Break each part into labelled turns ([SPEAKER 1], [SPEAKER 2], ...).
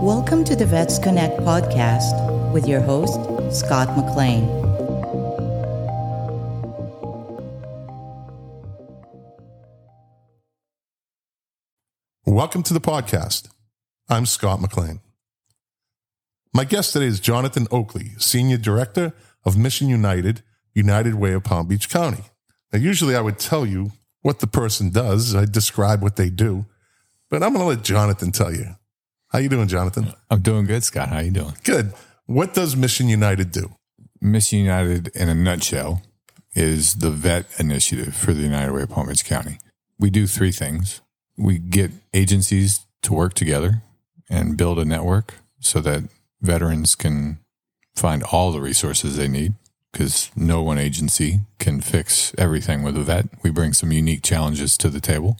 [SPEAKER 1] Welcome to the Vets Connect podcast with your host, Scott McLean.
[SPEAKER 2] Welcome to the podcast. I'm Scott McLean. My guest today is Jonathan Oakley, Senior Director of Mission United, United Way of Palm Beach County. Now, usually I would tell you what the person does. I describe what they do, but I'm going to let Jonathan tell you. How you doing, Jonathan?
[SPEAKER 3] I'm doing good, Scott. How you doing?
[SPEAKER 2] Good. What does Mission United do?
[SPEAKER 3] Mission United, in a nutshell, is the vet initiative for the United Way of Palm Beach County. We do three things. We get agencies to work together and build a network so that veterans can find all the resources they need, because no one agency can fix everything with a vet. We bring some unique challenges to the table.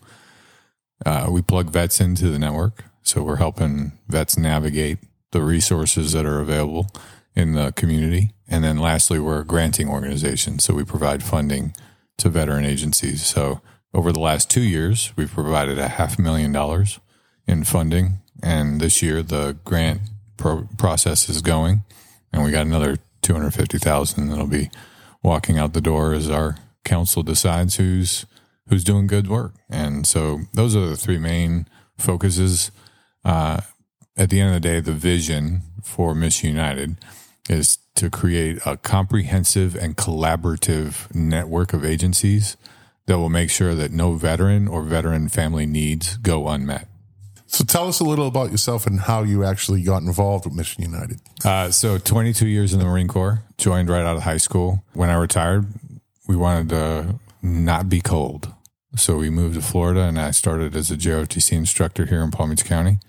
[SPEAKER 3] We plug vets into the network, so we're helping vets navigate the resources that are available in the community. And then lastly, we're a granting organization, so we provide funding to veteran agencies. So over the last 2 years, we've provided $500,000 in funding, and this year the grant process is going, and we got another $250,000 that'll be walking out the door as our council decides who's doing good work. And so those are the three main focuses. At the end of the day, the vision for Mission United is to create a comprehensive and collaborative network of agencies that will make sure that no veteran or veteran family needs go unmet.
[SPEAKER 2] So tell us a little about yourself and how you actually got involved with Mission United.
[SPEAKER 3] So 22 years in the Marine Corps, joined right out of high school. When I retired, we wanted to not be cold. So we moved to Florida, and I started as a JROTC instructor here in Palm Beach County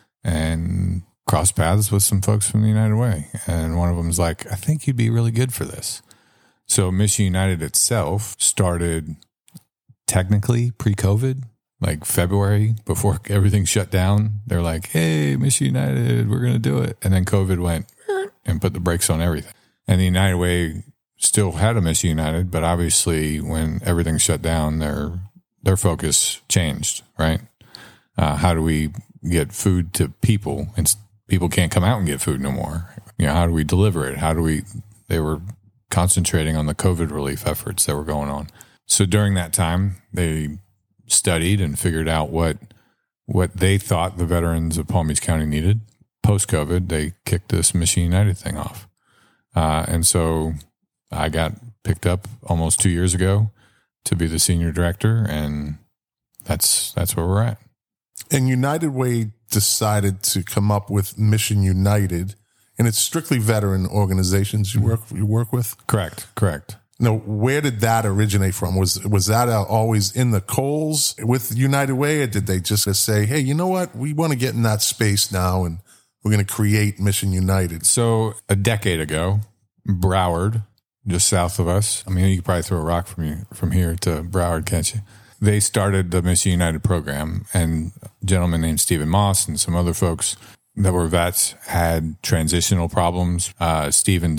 [SPEAKER 3] and crossed paths with some folks from the United Way. And one of them was like, I think you'd be really good for this. So Mission United itself started technically pre-COVID, like February, before everything shut down. They're like, hey, Mission United, we're going to do it. And then COVID went and put the brakes on everything. And the United Way still had a Mission United, but obviously when everything shut down, their focus changed, right? How do we get food to people? And people can't come out and get food no more. You know, how do we deliver it? They were concentrating on the COVID relief efforts that were going on. So during that time, they studied and figured out what they thought the veterans of Palm Beach County needed. Post-COVID, they kicked this Mission United thing off. And so I got picked up almost 2 years ago to be the senior director, and that's where we're at.
[SPEAKER 2] And United Way decided to come up with Mission United, and it's strictly veteran organizations you work with?
[SPEAKER 3] Correct.
[SPEAKER 2] Now, where did that originate from? Was that always in the coals with United Way, or did they just say, hey, you know what? We want to get in that space now, and we're going to create Mission United?
[SPEAKER 3] So a decade ago, Broward, just south of us, I mean, you could probably throw a rock from here to Broward, can't you? They started the Mission United program, and a gentleman named Stephen Moss and some other folks that were vets had transitional problems. Stephen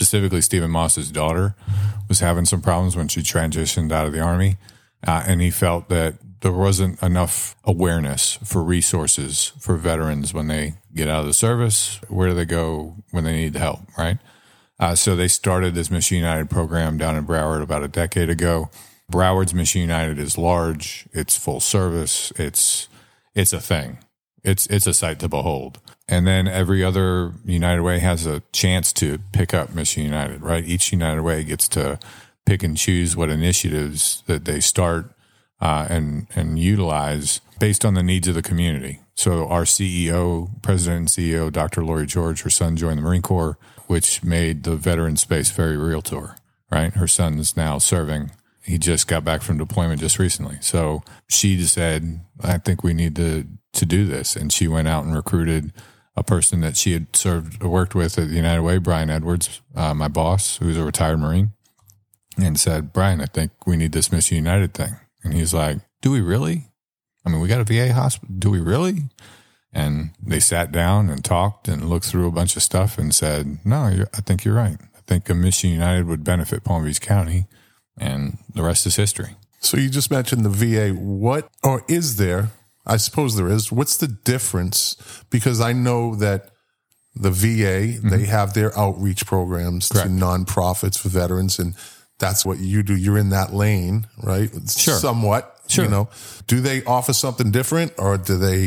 [SPEAKER 3] Moss's daughter was having some problems when she transitioned out of the Army. And he felt that there wasn't enough awareness for resources for veterans when they get out of the service. Where do they go when they need help, right? So they started this Mission United program down in Broward about a decade ago. Broward's Mission United is large. It's full service. It's a thing. It's a sight to behold. And then every other United Way has a chance to pick up Mission United, right? Each United Way gets to pick and choose what initiatives that they start and utilize based on the needs of the community. So our President and CEO, Dr. Lori George, her son joined the Marine Corps, which made the veteran space very real to her, right? Her son is now serving. He just got back from deployment just recently. So she just said, I think we need to do this. And she went out and recruited a person that she had worked with at the United Way, Brian Edwards, my boss, who's a retired Marine, and said, Brian, I think we need this Mission United thing. And he's like, do we really? I mean, we got a VA hospital. Do we really? And they sat down and talked and looked through a bunch of stuff and said, no, I think you're right. I think a Mission United would benefit Palm Beach County, and the rest is history.
[SPEAKER 2] So you just mentioned the VA. What, or is there I suppose there is. What's the difference? Because I know that the VA, they have their outreach programs
[SPEAKER 3] Correct.
[SPEAKER 2] to nonprofits for veterans, and that's what you do. You're in that lane, right?
[SPEAKER 3] Sure.
[SPEAKER 2] Somewhat,
[SPEAKER 3] Sure.
[SPEAKER 2] Do they offer something different, or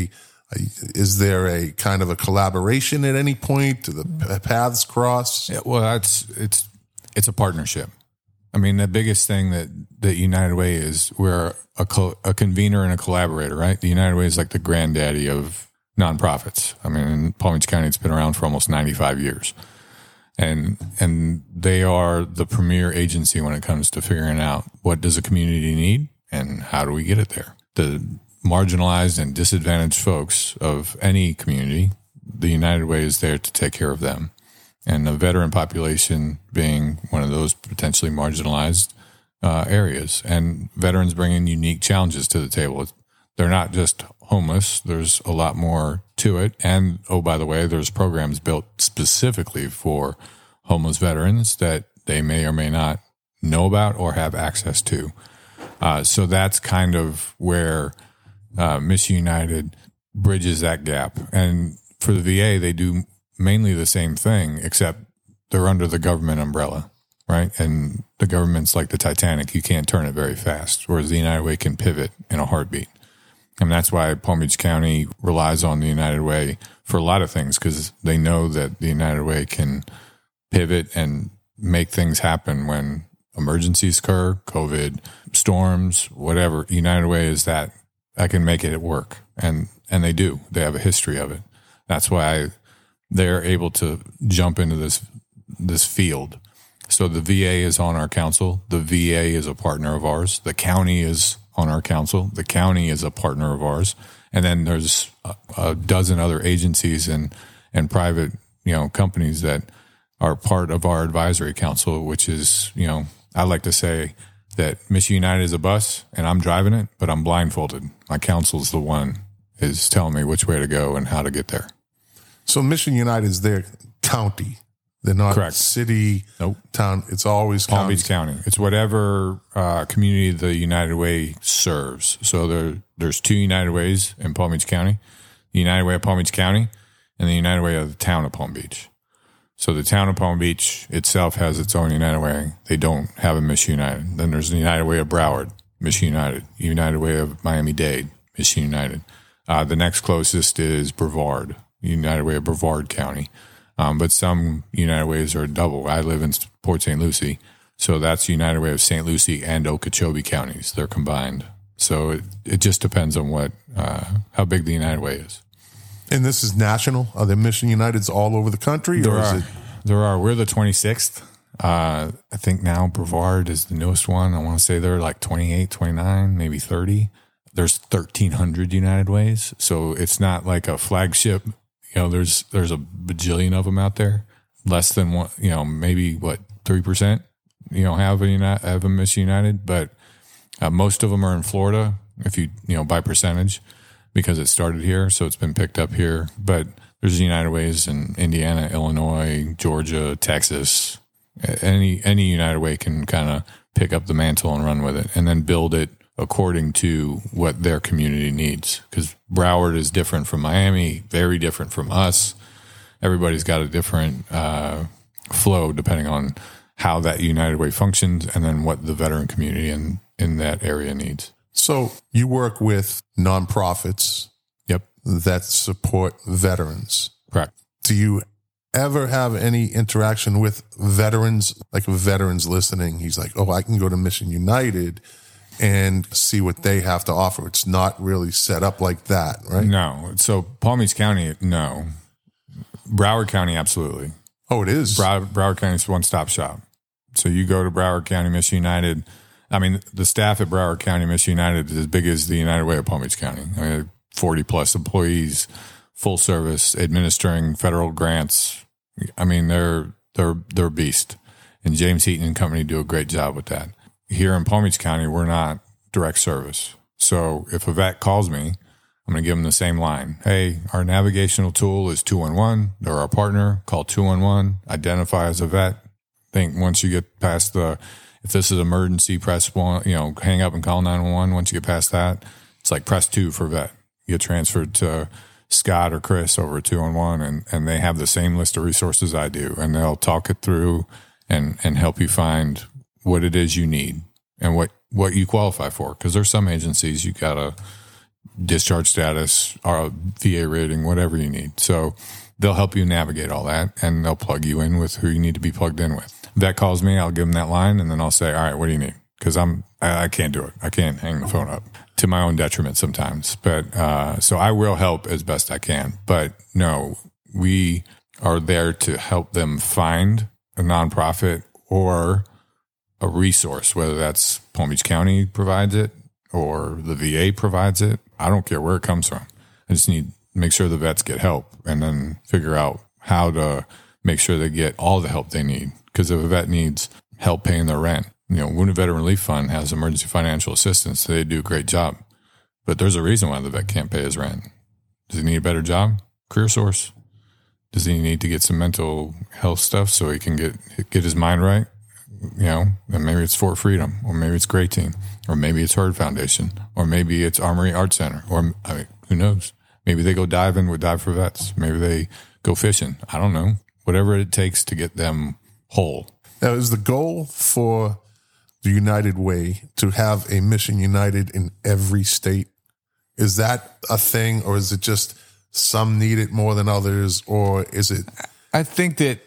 [SPEAKER 2] is there a kind of a collaboration at any point? Do the paths cross?
[SPEAKER 3] Yeah, well, it's a partnership. I mean, the biggest thing that United Way is, we're a convener and a collaborator, right? The United Way is like the granddaddy of nonprofits. I mean, in Palm Beach County, it's been around for almost 95 years. And they are the premier agency when it comes to figuring out what does a community need and how do we get it there. The marginalized and disadvantaged folks of any community, the United Way is there to take care of them. And the veteran population being one of those potentially marginalized areas. And veterans bring in unique challenges to the table. They're not just homeless. There's a lot more to it. And, oh, by the way, there's programs built specifically for homeless veterans that they may or may not know about or have access to. So that's kind of where Mission United bridges that gap. And for the VA, they do mainly the same thing, except they're under the government umbrella, right? And the government's like the Titanic. You can't turn it very fast, whereas the United Way can pivot in a heartbeat. And that's why Palm Beach County relies on the United Way for a lot of things, because they know that the United Way can pivot and make things happen when emergencies occur, COVID, storms, whatever. United Way is that I can make it work. And they do. They have a history of it. That's why they're able to jump into this field. So the VA is on our council. The VA is a partner of ours. The county is on our council. The county is a partner of ours. And then there's a dozen other agencies and private, companies that are part of our advisory council, which is, I like to say that Mission United is a bus and I'm driving it, but I'm blindfolded. My council's the one is telling me which way to go and how to get there.
[SPEAKER 2] So Mission United is their county. They're not
[SPEAKER 3] Correct.
[SPEAKER 2] City,
[SPEAKER 3] Nope.
[SPEAKER 2] town. It's always
[SPEAKER 3] Palm
[SPEAKER 2] county.
[SPEAKER 3] Beach County. It's whatever community the United Way serves. So there's two United Ways in Palm Beach County: the United Way of Palm Beach County and the United Way of the town of Palm Beach. So the town of Palm Beach itself has its own United Way. They don't have a Mission United. Then there's the United Way of Broward, Mission United. United Way of Miami-Dade, Mission United. The next closest is Brevard, United Way of Brevard County. But some United Ways are double. I live in Port St. Lucie, so that's United Way of St. Lucie and Okeechobee counties. They're combined. So it just depends on how big the United Way is.
[SPEAKER 2] And this is national? Are there Mission Uniteds all over the country?
[SPEAKER 3] There are. We're the 26th. I think now Brevard is the newest one. I want to say they're like 28, 29, maybe 30. There's 1,300 United Ways. So it's not like a flagship. There's a bajillion of them out there. Less than one, maybe 3%, have a Mission United, but most of them are in Florida. If you by percentage, because it started here, so it's been picked up here. But there's United Ways in Indiana, Illinois, Georgia, Texas. Any United Way can kind of pick up the mantle and run with it, and then build it according to what their community needs. Because Broward is different from Miami, very different from us. Everybody's got a different flow depending on how that United Way functions and then what the veteran community in that area needs.
[SPEAKER 2] So you work with nonprofits
[SPEAKER 3] Yep.
[SPEAKER 2] that support veterans.
[SPEAKER 3] Correct.
[SPEAKER 2] Do you ever have any interaction with veterans, like a veteran's listening? He's like, oh, I can go to Mission United and see what they have to offer. It's not really set up like that, right?
[SPEAKER 3] No. So Palm Beach County, no. Broward County, absolutely.
[SPEAKER 2] Oh, it is?
[SPEAKER 3] Broward County is one-stop shop. So you go to Broward County, Mission United. I mean, the staff at Broward County, Mission United is as big as the United Way of Palm Beach County. 40-plus employees, full service, administering federal grants. I mean, they're a beast. And James Heaton and company do a great job with that. Here in Palm Beach County, we're not direct service. So if a vet calls me, I'm going to give them the same line. Hey, our navigational tool is 211. They're our partner. Call 211. Identify as a vet. Think once you get past if this is emergency, press 1, hang up and call 911. Once you get past that, it's like press 2 for vet. get transferred to Scott or Chris over at 211, and they have the same list of resources I do, and they'll talk it through and help you find what it is you need and what you qualify for. Because there's some agencies you got a discharge status or a VA rating, whatever you need. So they'll help you navigate all that, and they'll plug you in with who you need to be plugged in with. Vet calls me, I'll give them that line, and then I'll say, all right, what do you need? Because I can't do it. I can't hang the phone up, to my own detriment sometimes. But so I will help as best I can. But no, we are there to help them find a nonprofit or a resource, whether that's Palm Beach County provides it or the VA provides it. I don't care where it comes from. I just need to make sure the vets get help, and then figure out how to make sure they get all the help they need. Because if a vet needs help paying their rent, Wounded Veteran Relief Fund has emergency financial assistance. They do a great job. But there's a reason why the vet can't pay his rent. Does he need a better job? Career Source. Does he need to get some mental health stuff so he can get his mind right? And maybe it's Fort Freedom, or maybe it's Gray Team, or maybe it's Herd Foundation, or maybe it's Armory Art Center, or who knows? Maybe they go diving with Dive for Vets. Maybe they go fishing. I don't know. Whatever it takes to get them whole.
[SPEAKER 2] Now, is the goal for the United Way to have a Mission United in every state? Is that a thing, or is it just some need it more than others, or is it?
[SPEAKER 3] I think that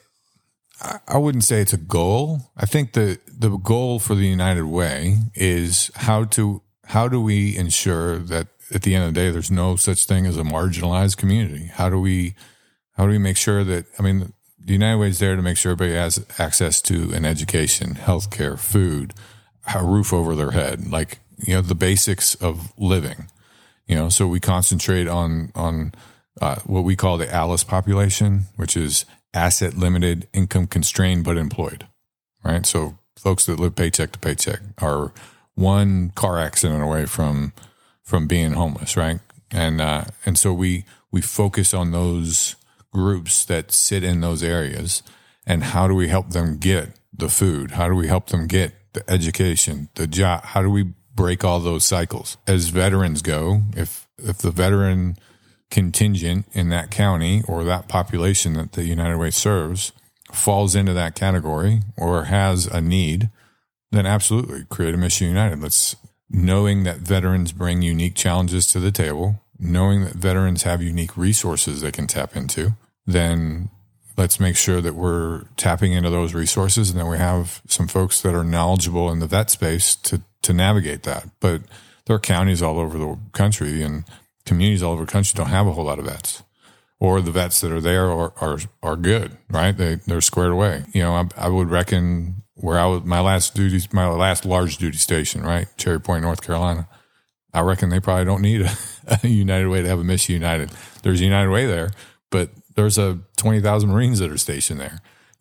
[SPEAKER 3] I wouldn't say it's a goal. I think the goal for the United Way is how do we ensure that at the end of the day, there's no such thing as a marginalized community? How do we make sure that, the United Way is there to make sure everybody has access to an education, healthcare, food, a roof over their head, the basics of living. So we concentrate on what we call the ALICE population, which is asset limited, income constrained, but employed, right? So folks that live paycheck to paycheck are one car accident away from being homeless, right? And so we focus on those groups that sit in those areas, and how do we help them get the food? How do we help them get the education, the job? How do we break all those cycles? As veterans go, if the veteran contingent in that county or that population that the United Way serves falls into that category or has a need, then absolutely create a Mission United. Knowing that veterans bring unique challenges to the table, knowing that veterans have unique resources they can tap into, then let's make sure that we're tapping into those resources, and that we have some folks that are knowledgeable in the vet space to navigate that. But there are counties all over the country and communities all over the country don't have a whole lot of vets, or the vets that are there are good, right? They're squared away. I would reckon where I was, my last large duty station, right? Cherry Point, North Carolina. I reckon they probably don't need a United Way to have a Mission United. There's a United Way there, but there's 20,000 Marines that are stationed there,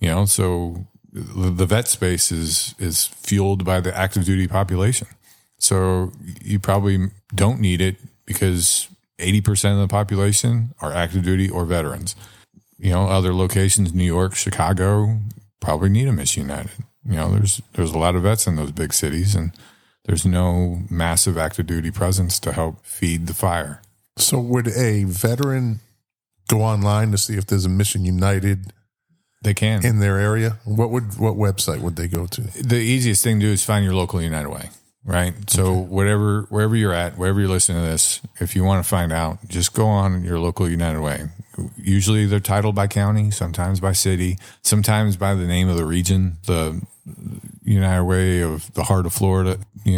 [SPEAKER 3] so the vet space is fueled by the active duty population. So you probably don't need it because 80% of the population are active duty or veterans. Other locations, New York, Chicago, probably need a Mission United. There's a lot of vets in those big cities, and there's no massive active duty presence to help feed the fire.
[SPEAKER 2] So would a veteran go online to see if there's a Mission United?
[SPEAKER 3] They can
[SPEAKER 2] in their area. What website would they go to?
[SPEAKER 3] The easiest thing to do is find your local United Way, right? So wherever you're at, wherever you're listening to this, if you want to find out, just go on your local United Way. Usually they're titled by county, sometimes by city, sometimes by the name of the region. The United Way of the heart of Florida,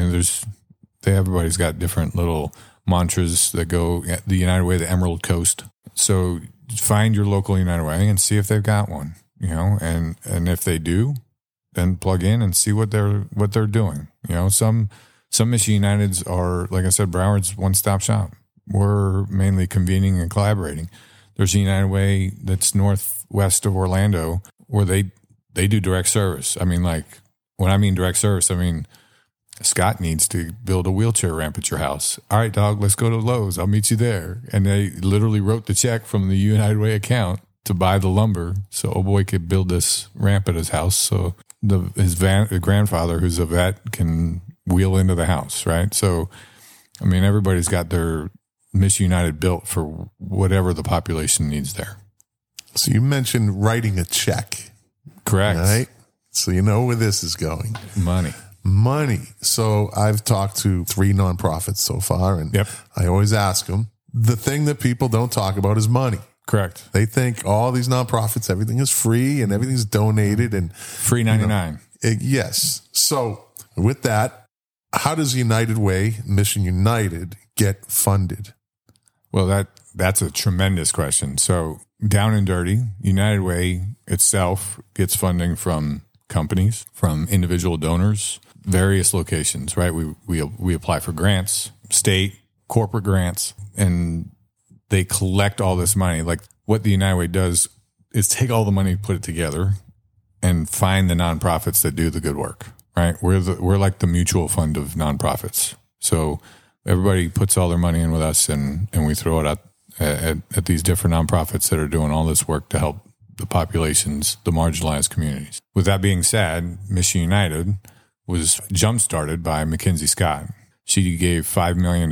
[SPEAKER 3] everybody's got different little mantras that go. The United Way, the Emerald Coast. So find your local United Way and see if they've got one, and if they do, then plug in and see what they're doing. Some Mission Uniteds are, like I said, Broward's one-stop shop. We're mainly convening and collaborating. There's a United Way that's northwest of Orlando where they do direct service. When I mean direct service, Scott needs to build a wheelchair ramp at your house. All right, dog, let's go to Lowe's. I'll meet you there. And they literally wrote the check from the United Way account to buy the lumber so old boy could build this ramp at his house. So his grandfather, who's a vet, can wheel into the house, right? So, everybody's got their Mission United built for whatever the population needs there.
[SPEAKER 2] So you mentioned writing a check.
[SPEAKER 3] Correct.
[SPEAKER 2] Right? So you know where this is going. Money. So I've talked to 3 nonprofits so far, and I always ask them, the thing that people don't talk about is money.
[SPEAKER 3] Correct.
[SPEAKER 2] They think all these nonprofits, everything is free and everything's donated and
[SPEAKER 3] free 99.
[SPEAKER 2] Yes. So with that, how does United Way, Mission United, get funded?
[SPEAKER 3] Well, that's a tremendous question. So down and dirty, United Way itself gets funding from companies, from individual donors, various locations, right? We apply for grants, state, corporate grants, and they collect all this money. Like what the United Way does is take all the money, put it together, and find the nonprofits that do the good work, right? We're like the mutual fund of nonprofits. So everybody puts all their money in with us, and we throw it out at these different nonprofits that are doing all this work to help the populations, the marginalized communities. With that being said, Mission United was jump-started by Mackenzie Scott. She gave $5 million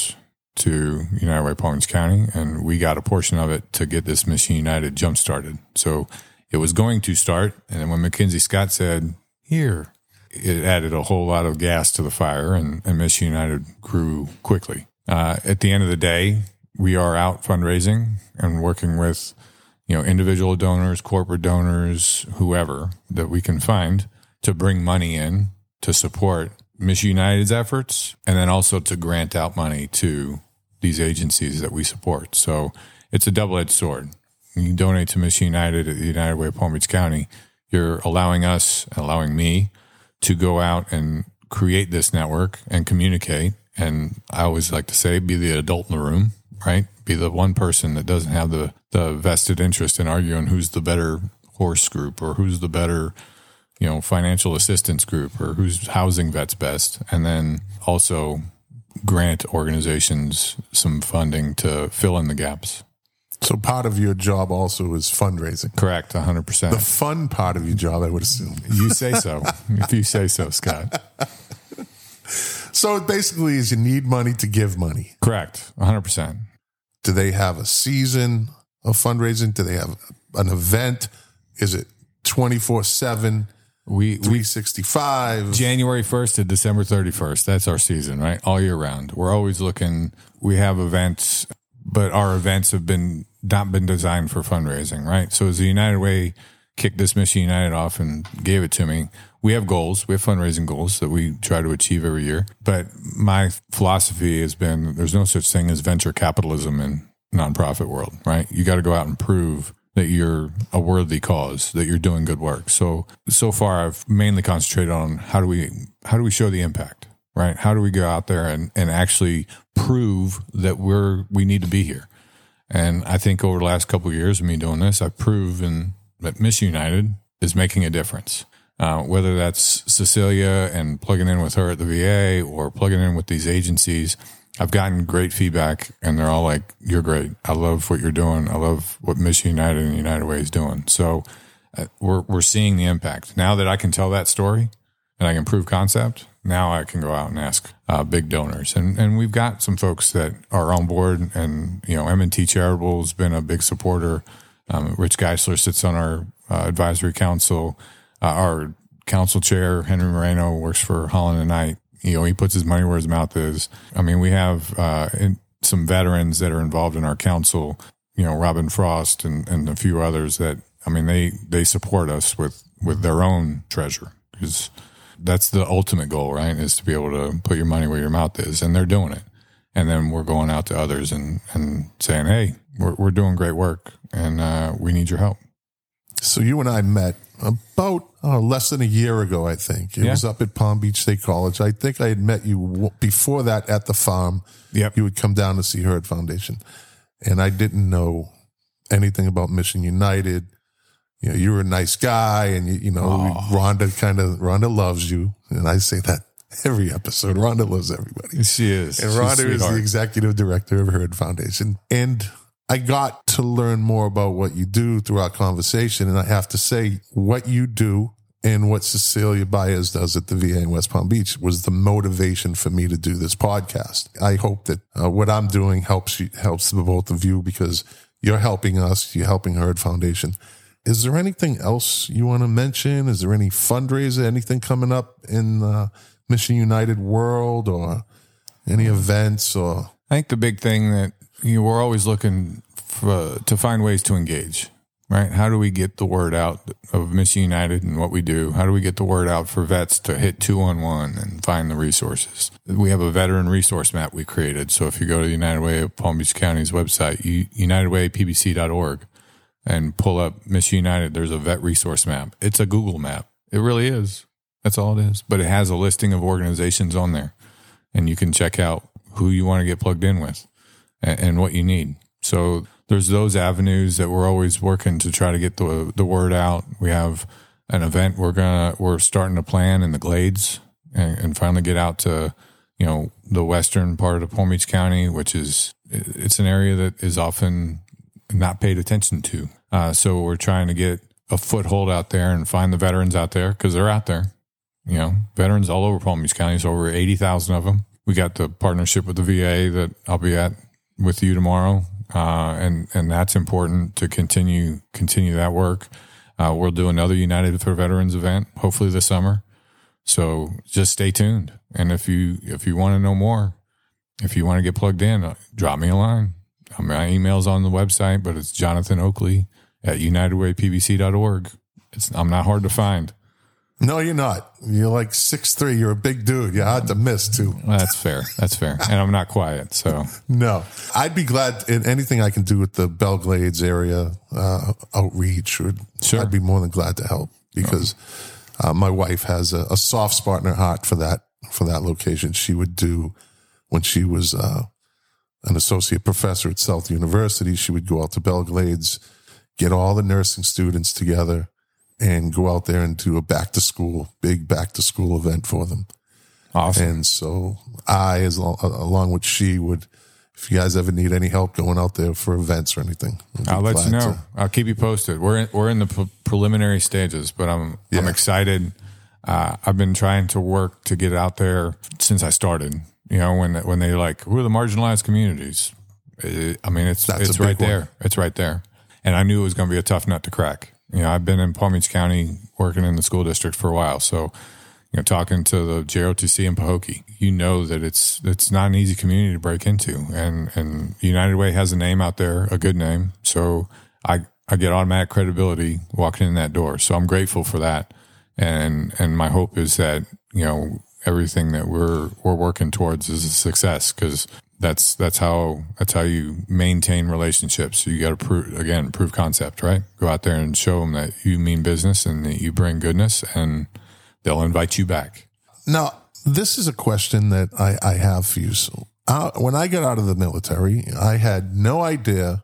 [SPEAKER 3] to United Way Palm Beach County, and we got a portion of it to get this Mission United jump-started. So it was going to start, and then when Mackenzie Scott said, here, it added a whole lot of gas to the fire, and Mission United grew quickly. At the end of the day, we are out fundraising and working with, individual donors, corporate donors, whoever that we can find to bring money in to support Mission United's efforts, and then also to grant out money to these agencies that we support. So it's a double-edged sword. When you donate to Mission United at the United Way of Palm Beach County, you're allowing us, allowing me to go out and create this network and communicate. And I always like to say, be the adult in the room, right? Be the one person that doesn't have the vested interest in arguing who's the better horse group or who's the better, financial assistance group or whose housing vet's best. And then also grant organizations some funding to fill in the gaps.
[SPEAKER 2] So part of your job also is fundraising.
[SPEAKER 3] Correct, 100%.
[SPEAKER 2] The fun part of your job, I would assume.
[SPEAKER 3] You say so. If you say so, Scott.
[SPEAKER 2] So it basically is you need money to give money.
[SPEAKER 3] Correct, 100%.
[SPEAKER 2] Do they have a season of fundraising? Do they have an event? Is it 24/7? 365?
[SPEAKER 3] January 1st to December 31st. That's our season, right? All year round. We're always looking. We have events, but our events have not been designed for fundraising, right? So as the United Way kicked this Mission United off and gave it to me, we have goals. We have fundraising goals that we try to achieve every year. But my philosophy has been there's no such thing as venture capitalism in nonprofit world, right? You got to go out and prove that you're a worthy cause, that you're doing good work. So far I've mainly concentrated on how do we show the impact, right? How do we go out there and actually prove that we need to be here? And I think over the last couple of years of me doing this, I've proven that Mission United is making a difference. Whether that's Cecilia and plugging in with her at the VA or plugging in with these agencies, I've gotten great feedback, and they're all like, you're great. I love what you're doing. I love what Mission United and United Way is doing. So we're seeing the impact. Now that I can tell that story and I can prove concept, now I can go out and ask big donors. And we've got some folks that are on board, and, M&T Charitable has been a big supporter. Rich Geisler sits on our advisory council. Our council chair, Henry Moreno, works for Holland and Knight. He puts his money where his mouth is. I mean, we have some veterans that are involved in our council, Robin Frost and a few others that, they support us with their own treasure, because that's the ultimate goal, right? Is to be able to put your money where your mouth is, and they're doing it. And then we're going out to others and saying, hey, we're doing great work, and we need your help.
[SPEAKER 2] So you and I met about less than a year ago, I think. It was up at Palm Beach State College. I think I had met you before that at the farm.
[SPEAKER 3] Yep.
[SPEAKER 2] You would come down to see her at Foundation. And I didn't know anything about Mission United. You were a nice guy, and, Rhonda loves you. And I say that every episode. Rhonda loves everybody.
[SPEAKER 3] She is.
[SPEAKER 2] And Rhonda is the executive director of Herd Foundation. And I got to learn more about what you do through our conversation. And I have to say, what you do and what Cecilia Baez does at the VA in West Palm Beach was the motivation for me to do this podcast. I hope that what I'm doing helps the both of you, because you're helping us, you're helping Herd Foundation. Is there anything else you want to mention? Is there any fundraiser, anything coming up in the Mission United world, or any events? Or
[SPEAKER 3] I think the big thing that we're always looking to find ways to engage, right? How do we get the word out of Mission United and what we do? How do we get the word out for vets to hit 211 and find the resources? We have a veteran resource map we created. So if you go to United Way of Palm Beach County's website, unitedwaypbc.org, and pull up Mission United, there's a vet resource map. It's a Google map. It really is. That's all it is. But it has a listing of organizations on there, and you can check out who you want to get plugged in with and what you need. So there's those avenues that we're always working to try to get the word out. We have an event we're starting to plan in the Glades and finally get out to, the western part of Palm Beach County, which it's an area that is often not paid attention to. So we're trying to get a foothold out there and find the veterans out there, because they're out there. Veterans all over Palm Beach County. There's over 80,000 of them. We got the partnership with the VA that I'll be at with you tomorrow. And that's important to continue that work. We'll do another United for Veterans event, hopefully this summer. So just stay tuned. And if you want to know more, if you want to get plugged in, drop me a line. My email's on the website, but it's Jonathan Oakley at unitedwaypbc.org. I'm not hard to find.
[SPEAKER 2] No, you're not. You're like 6'3". You're a big dude. You're hard to miss, too.
[SPEAKER 3] Well, that's fair. And I'm not quiet, so.
[SPEAKER 2] No. I'd be glad in anything I can do with the Belle Glades area outreach.
[SPEAKER 3] Sure.
[SPEAKER 2] I'd be more than glad to help, because my wife has a soft spot in her heart for that location. She would do, when she was an associate professor at South University, she would go out to Belle Glades, get all the nursing students together, and go out there and do a big back to school event for them.
[SPEAKER 3] Awesome.
[SPEAKER 2] And so along with she would, if you guys ever need any help going out there for events or anything,
[SPEAKER 3] I'll let you know. I'll keep you posted. We're in the preliminary stages, but I'm excited. I've been trying to work to get out there since I started. When they like, we're the marginalized communities. It's right there. It's right there. And I knew it was going to be a tough nut to crack. I've been in Palm Beach County working in the school district for a while. So, talking to the JROTC in Pahokee, that it's not an easy community to break into. And United Way has a name out there, a good name. So I get automatic credibility walking in that door. So I'm grateful for that. And my hope is that, everything that we're working towards is a success, because that's how you maintain relationships. So you got to prove concept, right? Go out there and show them that you mean business and that you bring goodness, and they'll invite you back.
[SPEAKER 2] Now, this is a question that I have for you. So when I got out of the military, I had no idea,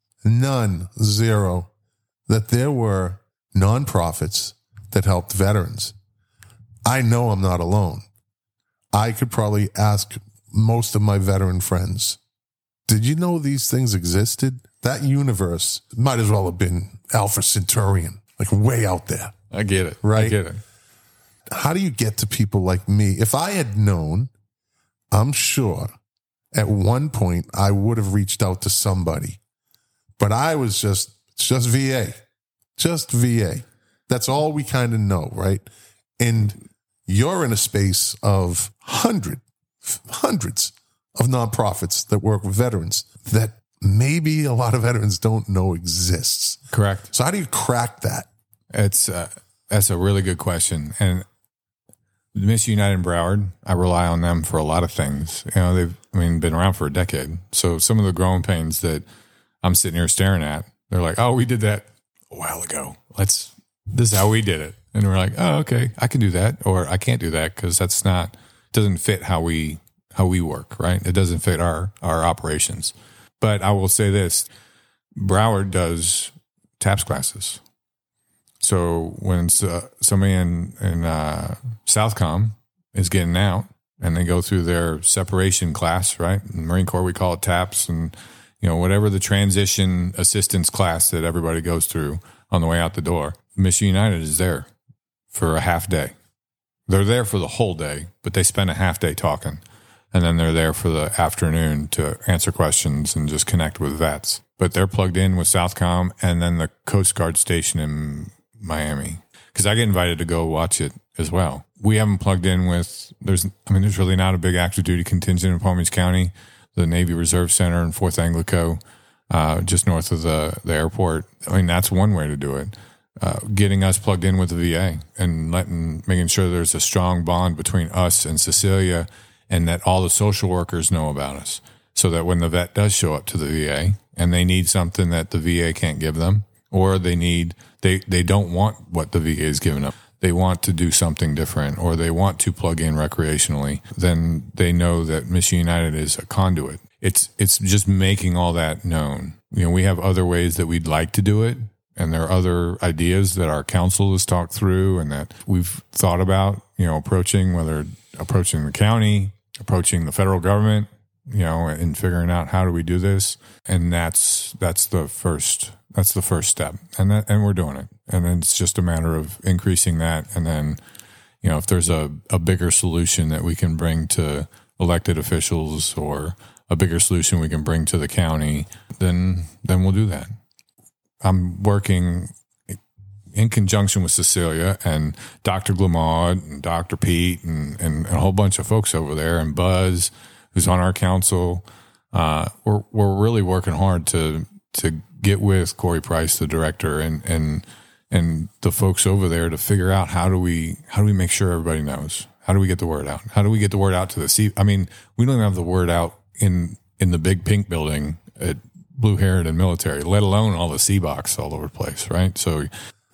[SPEAKER 2] zero, that there were nonprofits that helped veterans. I know I'm not alone. I could probably ask most of my veteran friends, did you know these things existed? That universe might as well have been Alpha Centaurian, like way out there.
[SPEAKER 3] I get it.
[SPEAKER 2] Right?
[SPEAKER 3] I get it.
[SPEAKER 2] How do you get to people like me? If I had known, I'm sure at one point I would have reached out to somebody, but I was just VA, just VA. That's all we kind of know, right? And you're in a space of hundreds of nonprofits that work with veterans that maybe a lot of veterans don't know exists.
[SPEAKER 3] Correct.
[SPEAKER 2] So how do you crack that?
[SPEAKER 3] That's a really good question. And Mission United in Broward, I rely on them for a lot of things. They've been around for a decade. So some of the growing pains that I'm sitting here staring at, they're like, oh, we did that a while ago. This is how we did it. And we're like, oh, okay, I can do that, or I can't do that because doesn't fit how we work, right? It doesn't fit our operations. But I will say this, Broward does TAPS classes. So when somebody in Southcom is getting out and they go through their separation class, right? In the Marine Corps, we call it TAPS, and whatever the transition assistance class that everybody goes through on the way out the door, Mission United is there for a half day. They're there for the whole day, but they spend a half day talking. And then they're there for the afternoon to answer questions and just connect with vets. But they're plugged in with Southcom and then the Coast Guard station in Miami. Because I get invited to go watch it as well. We haven't plugged in with, there's really not a big active duty contingent in Palm Beach County. The Navy Reserve Center in Fort Anglico, just north of the airport. I mean, that's one way to do it. Getting us plugged in with the VA and making sure there's a strong bond between us and Cecilia, and that all the social workers know about us, so that when the vet does show up to the VA and they need something that the VA can't give them, or they don't want what the VA is giving them, they want to do something different, or they want to plug in recreationally, then they know that Mission United is a conduit. It's just making all that known. We have other ways that we'd like to do it, and there are other ideas that our council has talked through and that we've thought about, approaching, whether approaching the county, approaching the federal government, and figuring out how do we do this. And that's the first step. And we're doing it. And then it's just a matter of increasing that. And then, if there's a bigger solution that we can bring to elected officials, or a bigger solution we can bring to the county, then we'll do that. I'm working in conjunction with Cecilia and Dr. Glamaud and Dr. Pete and a whole bunch of folks over there, and Buzz, who's on our council. We're really working hard to get with Corey Price, the director, and the folks over there to figure out how do we make sure everybody knows? How do we get the word out? How do we get the word out to the sea? I mean, we don't even have the word out in the big pink building at Blue Heron and Military, let alone all the C-Box all over the place, right? So,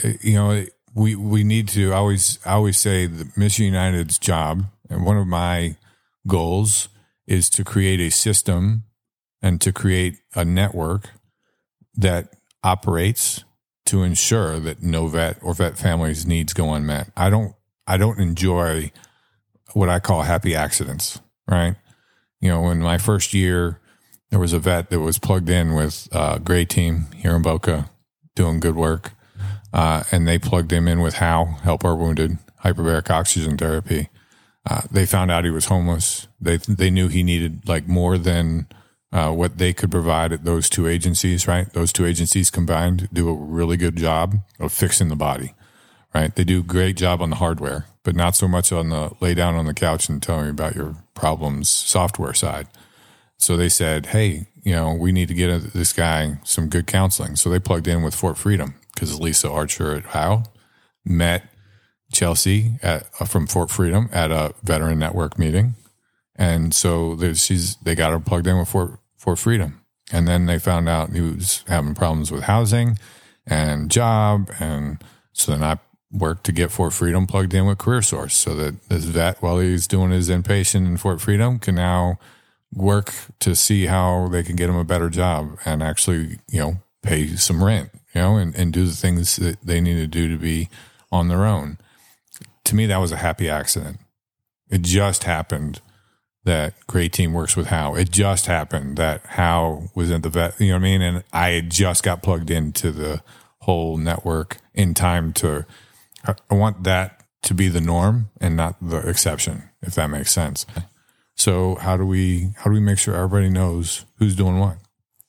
[SPEAKER 3] we need to I always say the Mission United's job, and one of my goals is to create a system and to create a network that operates to ensure that no vet or vet families' needs go unmet. I don't enjoy what I call happy accidents, right? In my first year, there was a vet that was plugged in with a Gray Team here in Boca doing good work. And they plugged him in with HOW, Help Our Wounded, hyperbaric oxygen therapy. They found out he was homeless. They knew he needed more than what they could provide at those two agencies, right? Those two agencies combined do a really good job of fixing the body, right? They do a great job on the hardware, but not so much on the lay down on the couch and tell me about your problems software side. So they said, hey, we need to get this guy some good counseling. So they plugged in with Fort Freedom, because Lisa Archer at HOW met Chelsea from Fort Freedom at a veteran network meeting. And so they got her plugged in with Fort Freedom. And then they found out he was having problems with housing and job. And so then I worked to get Fort Freedom plugged in with CareerSource, so that this vet, while he's doing his inpatient in Fort Freedom, can now work to see how they can get him a better job and actually, pay some rent, and do the things that they need to do to be on their own. To me, that was a happy accident. It just happened that Gray Team works with HOW. It just happened that HOW was at the vet, And I had just got plugged into the whole network in time I want that to be the norm and not the exception, if that makes sense. So how do we make sure everybody knows who's doing what?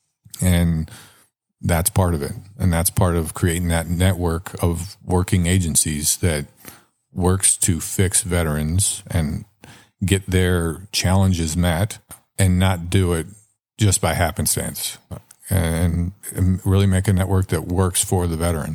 [SPEAKER 3] And that's part of it. And that's part of creating that network of working agencies that works to fix veterans and get their challenges met, and not do it just by happenstance, and really make a network that works for the veteran.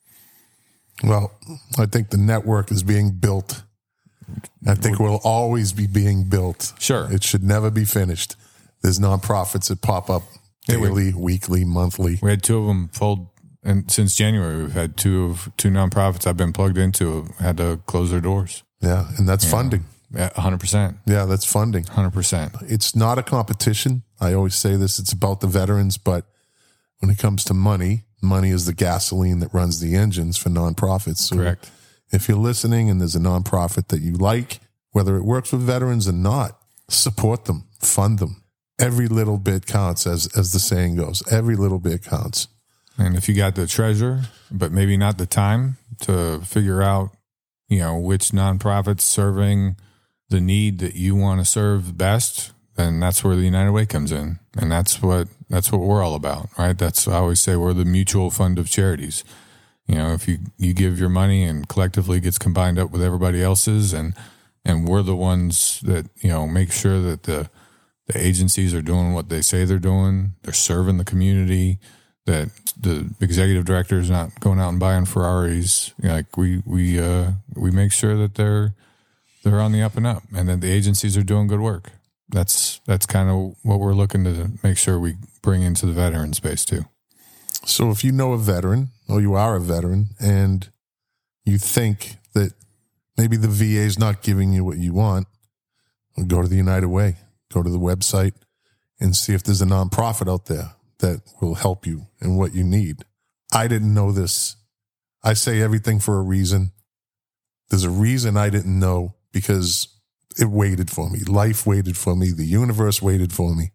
[SPEAKER 2] Well, I think the network is being built. I think it will always be being built.
[SPEAKER 3] Sure.
[SPEAKER 2] It should never be finished. There's nonprofits that pop up daily, weekly, monthly.
[SPEAKER 3] We had two of them fold, and since January, we've had two nonprofits I've been plugged into had to close their doors.
[SPEAKER 2] Yeah, and that's funding.
[SPEAKER 3] Yeah, 100%.
[SPEAKER 2] Yeah, that's funding.
[SPEAKER 3] 100%.
[SPEAKER 2] It's not a competition. I always say this, it's about the veterans, but when it comes to money is the gasoline that runs the engines for nonprofits. So
[SPEAKER 3] correct.
[SPEAKER 2] If you're listening and there's a nonprofit that you like, whether it works with veterans or not, support them, fund them. Every little bit counts, as the saying goes. Every little bit counts.
[SPEAKER 3] And if you got the treasure, but maybe not the time to figure out, which nonprofit's serving the need that you want to serve best, then that's where the United Way comes in. And that's what we're all about, right? I always say we're the mutual fund of charities. If you give your money and collectively gets combined up with everybody else's, and we're the ones that, make sure that the agencies are doing what they say they're doing. They're serving the community, that the executive director is not going out and buying Ferraris. We make sure that they're on the up and up, and that the agencies are doing good work. That's kind of what we're looking to make sure we bring into the veteran space too.
[SPEAKER 2] So if you know a veteran, or you are a veteran, and you think that maybe the VA is not giving you what you want, go to the United Way. Go to the website and see if there's a nonprofit out there that will help you in what you need. I didn't know this. I say everything for a reason. There's a reason I didn't know, because it waited for me. Life waited for me. The universe waited for me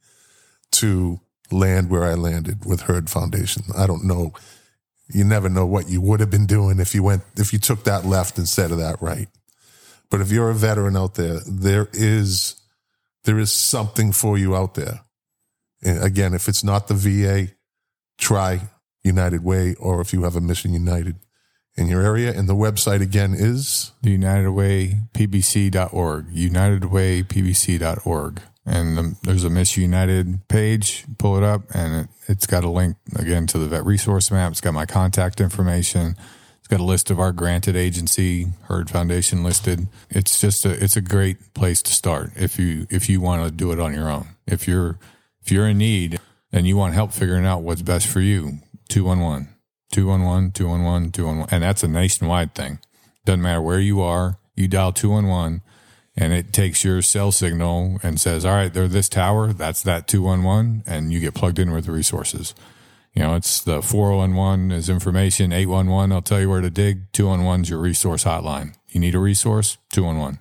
[SPEAKER 2] to land where I landed with Herd Foundation. I don't know. You never know what you would have been doing if you took that left instead of that right. But if you're a veteran out there, there is something for you out there. And again, if it's not the VA, try United Way, or if you have a Mission United in your area. And the website again is
[SPEAKER 3] UnitedWayPBC.org, UnitedWayPBC.org. And there's a Mission United page. Pull it up, and it's got a link again to the vet resource map. It's got my contact information. It's got a list of our granted agency, Herd Foundation listed. It's just it's a great place to start if you want to do it on your own. If you're in need and you want help figuring out what's best for you, 211, 211, 211, 211. And that's a nationwide thing. Doesn't matter where you are, you dial 211 and it takes your cell signal and says, all right, they're this tower, that's that 211, and you get plugged in with the resources. It's the 411 is information, 811, I'll tell you where to dig, 211 is your resource hotline. You need a resource, 211.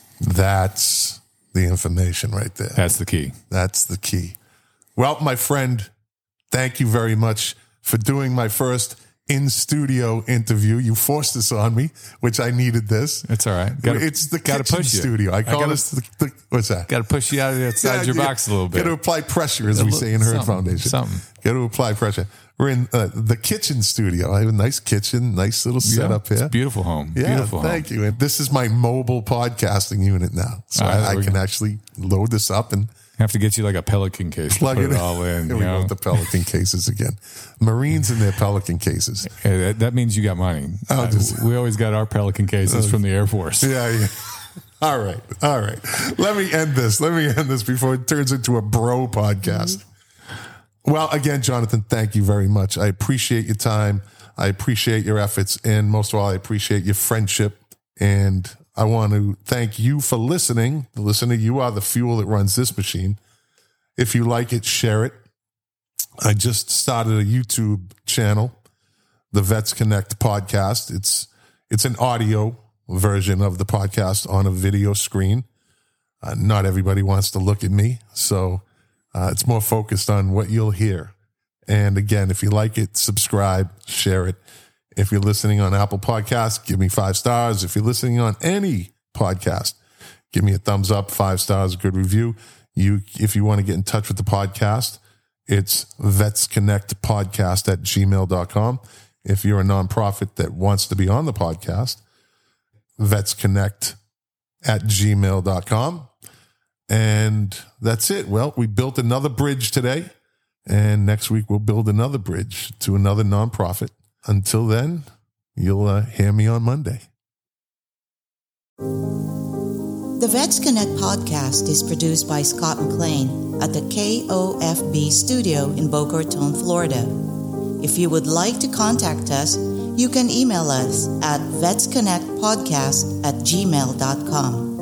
[SPEAKER 2] That's the information right there.
[SPEAKER 3] That's the key.
[SPEAKER 2] That's the key. Well, my friend, thank you very much for doing my first in-studio interview. You forced this on me, which I needed this.
[SPEAKER 3] It's all right.
[SPEAKER 2] It's the kitchen studio. I call this the what's that?
[SPEAKER 3] Got to push you out of outside your box a little bit.
[SPEAKER 2] Got to apply pressure, as we say in Herd Foundation. Got to apply pressure. We're in the kitchen studio. I have a nice kitchen, nice little setup here.
[SPEAKER 3] It's a beautiful home.
[SPEAKER 2] Yeah,
[SPEAKER 3] beautiful
[SPEAKER 2] thank
[SPEAKER 3] home.
[SPEAKER 2] you. And this is my mobile podcasting unit now. So I can actually load this up and
[SPEAKER 3] have to get you like a Pelican case.
[SPEAKER 2] Plug
[SPEAKER 3] it all in.
[SPEAKER 2] Here we go with the Pelican cases again. Marines in their Pelican cases.
[SPEAKER 3] Hey, that means you got money. We always got our Pelican cases from the Air Force.
[SPEAKER 2] Yeah. All right. Let me end this before it turns into a bro podcast. Well, again, Jonathan, thank you very much. I appreciate your time. I appreciate your efforts. And most of all, I appreciate your friendship. And I want to thank you for listening. Listener, you are the fuel that runs this machine. If you like it, share it. I just started a YouTube channel, the Vets Connect podcast. It's an audio version of the podcast on a video screen. Not everybody wants to look at me, so it's more focused on what you'll hear. And again, if you like it, subscribe, share it. If you're listening on Apple Podcasts, give me 5 stars. If you're listening on any podcast, give me a thumbs up, 5 stars, a good review. If you want to get in touch with the podcast, it's vetsconnectpodcast@gmail.com. If you're a nonprofit that wants to be on the podcast, vetsconnect@gmail.com. And that's it. Well, we built another bridge today, and next week we'll build another bridge to another nonprofit. Until then, you'll hear me on Monday.
[SPEAKER 1] The Vets Connect podcast is produced by Scott McLean at the KOFB studio in Boca Raton, Florida. If you would like to contact us, you can email us at vetsconnectpodcast@gmail.com.